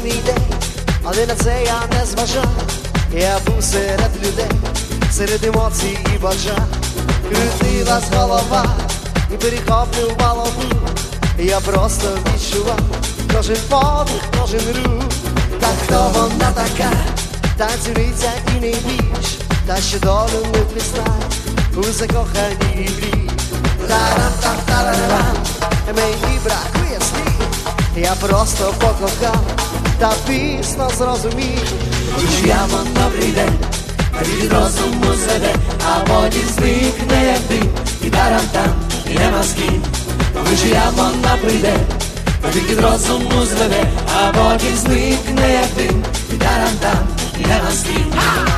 мій день, але на це я не зважав. Я був серед людей, серед емоцій і бажань. Крутилась голова і перехоплювало дух. Я просто відчував кожен подих, кожен рух. Та хто вона така, танцівниця і не більш, та що долю не впізнає у закоханій грі. Тарам-там-тарарам, мені бракує слів, я просто покохав, та пісно зрозумів. Чия вона прийде, а від розуму зведе, а потім зникне як дим. І тарам-там, і нема з ким. Чия вона прийде, а від розуму зведе, а потім зникне як дим. І тарам-там, і нема з ким.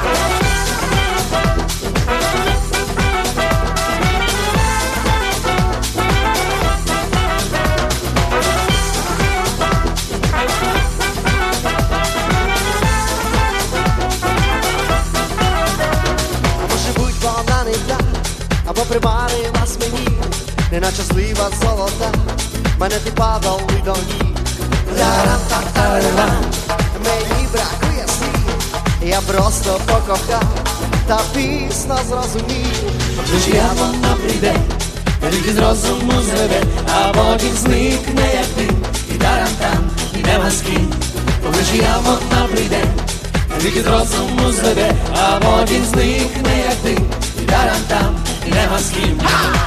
Або примарилась мені, неначе слива золота, мене ти падав і до ніг. Тарам-там-тарарам, мені бракує слів, я просто покохав, та пісно зрозумів. Чия вона прийде, тільки з розуму зведе, а потім зникне як дим. І тарам-там, і нема з ким. Чия вона прийде, тільки з розуму зведе, а потім зникне як дим. І тарам-там, і нема з ким.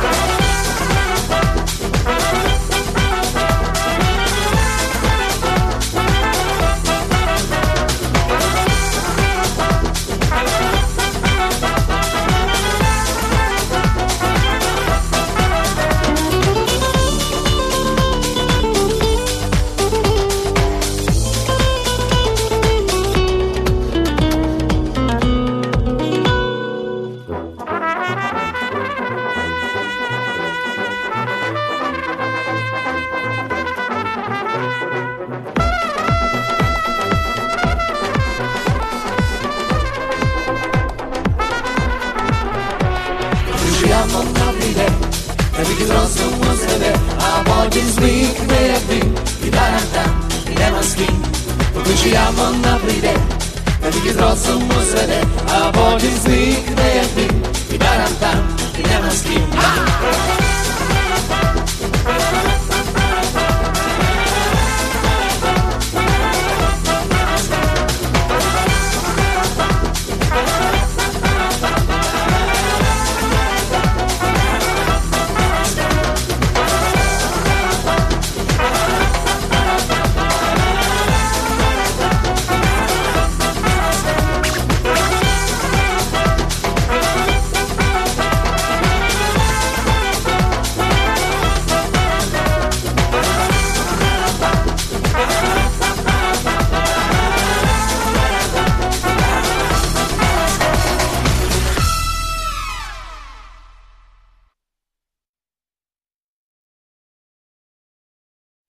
Чия вона прийде, тільки з розуму зведе, а потім зникне як дим. І тарам-там, і нема з ким. Чия вона прийде, тільки з розуму зведе, а потім зникне як дим. І тарам-там, і нема з ким.